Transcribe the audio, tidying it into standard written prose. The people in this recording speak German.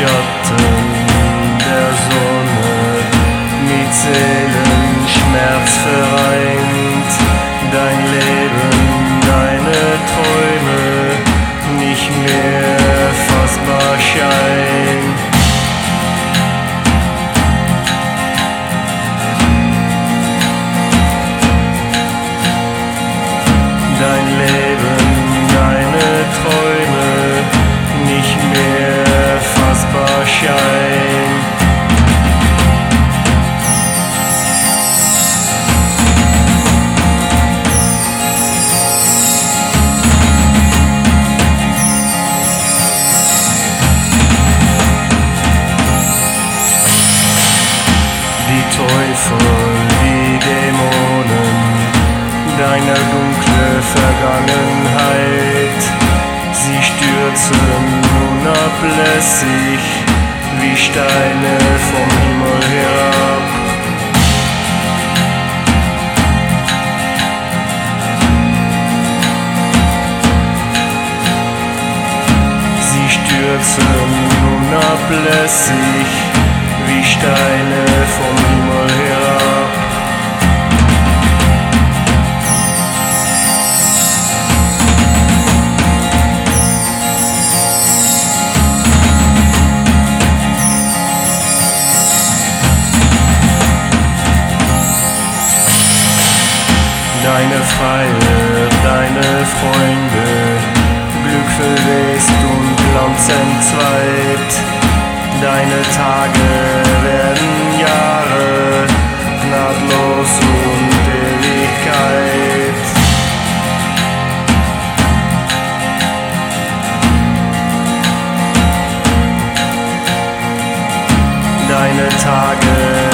Schatten der Sonne mit Seelenschmerz vereint. Dein Leben, deine Träume nicht mehr fassbar scheint. Dein Leben, deine Träume nicht mehr fassbar scheint. Die Teufel, die Dämonen deiner dunkle Vergangenheit, sie stürzen unablässig wie Steine vom Himmel herab. Sie stürzen unablässig wie Steine vom Himmel herab. Deine Pfeile, deine Freunde, Glück verwest und Glanz entzweit. Deine Tage werden Jahre, gnadlos und Ewigkeit. Deine Tage